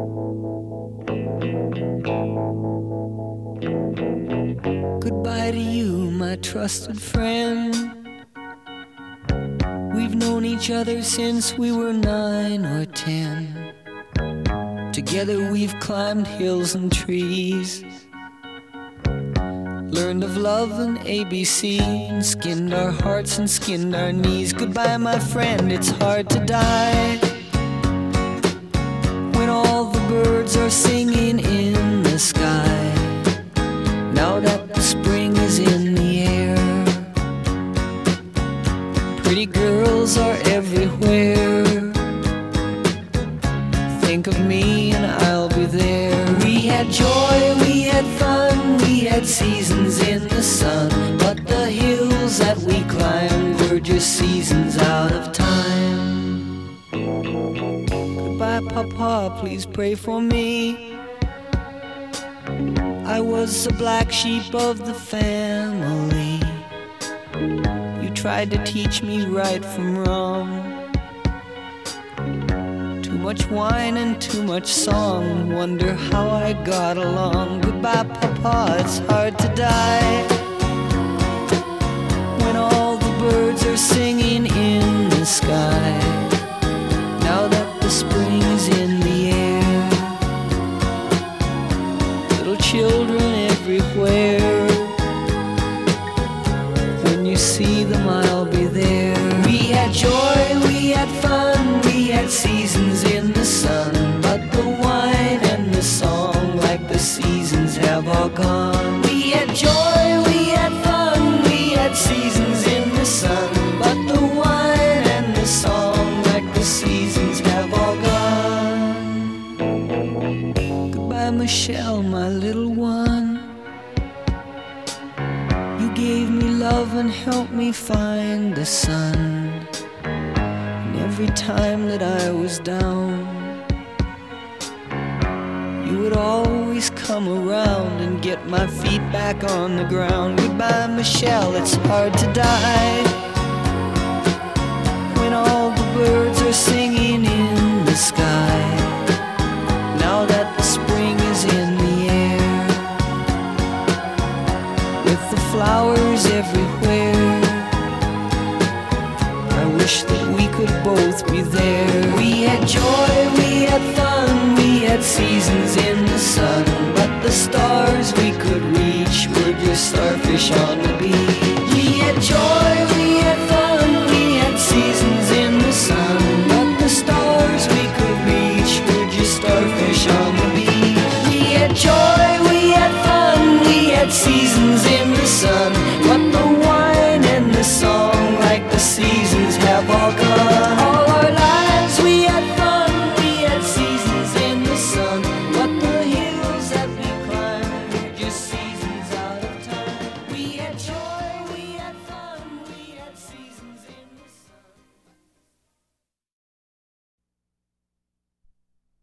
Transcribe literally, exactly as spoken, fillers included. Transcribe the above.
Goodbye to you, my trusted friend. We've known each other since we were nine or ten. Together we've climbed hills and trees, learned of love and A B C, and skinned our hearts and skinned our knees. Goodbye, my friend, it's hard to die when all the birds are singing in the sky. Now that the spring is in the air, pretty girls are everywhere. Think of me and I'll be there. We had joy, we had fun, we had seasons in the sun, but the hills that we climbed were just seasons out of time. Goodbye, Papa, please pray for me. I was the black sheep of the family. You tried to teach me right from wrong. Too much wine and too much song, wonder how I got along. Goodbye, Papa, it's hard to die when all the birds are singing in the sky. Now that the spring is in the air, little children everywhere. When you see them, I'll be there. We had joy, we had fun, we had seasons in the sun, but the wine and the song, like the seasons, have all gone. We had joy, we had fun, we had seasons in the sun, but the wine and the song, like the seasons, have all gone. Goodbye, Michelle, my little one. You gave me love and helped me find the sun. Every time that I was down, you would always come around and get my feet back on the ground. Goodbye, Michelle, it's hard to die when all the birds are singing in the sky. Now that the spring is in the air, with the flowers everywhere, I wish that we could both be there. We had joy, we had fun, we had seasons in the sun, but the stars